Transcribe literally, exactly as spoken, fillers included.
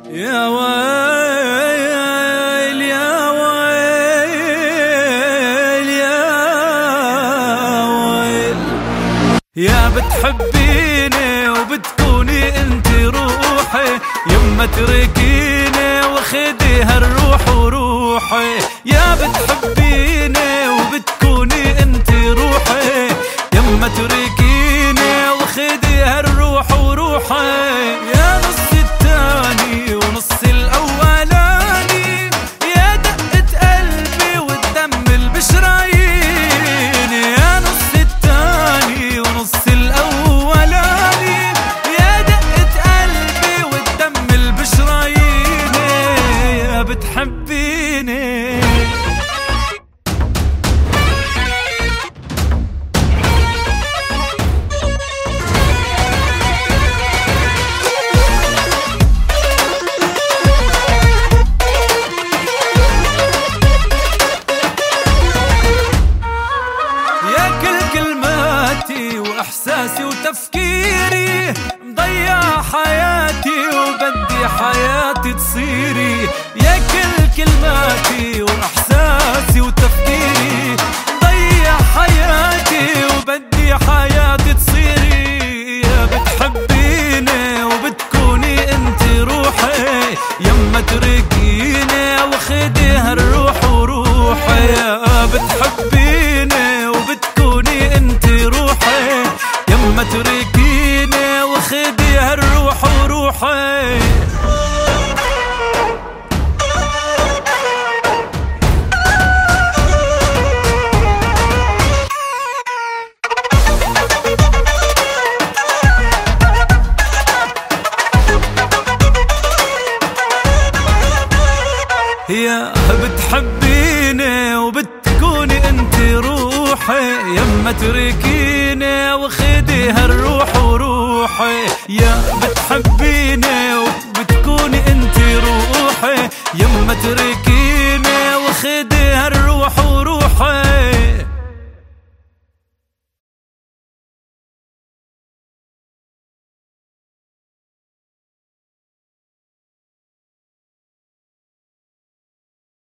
يا ويل يا ويل يا ويل، يا بتحبيني وبتكوني انت روحي، يما تركيني وخدي هالروح وروحي. يا بتحبيني وبتكوني انت روحي، يما تركيني وخدي هالروح وروحي. يا نص التاني ونص الاولاني، يا دقة قلبي وتدمل بشرايين. يا نص التاني ونص الاولاني، يا دقة قلبي وتدمل بشرايين. يا بتحبيني واحساسي وتفكيري، مضيع حياتي وبدي حياتي تصيري. يا كل كلماتي واحساسي وتفكيري، مضيع حياتي وبدي حياتي تصيري. يا بتحبيني وبتكوني انت روحي، يما تركيني وخدي هالروح وروحي. يا بتحبيني وبتكوني انت روحي، يما تركيني وخدي هالروح وروحي. يا بتحبيني وبتكوني انت روحي، يما تركيني وخدي هالروح وروحي. يا بتحبيني وبتكوني انت روحي، يما تركيني وخدي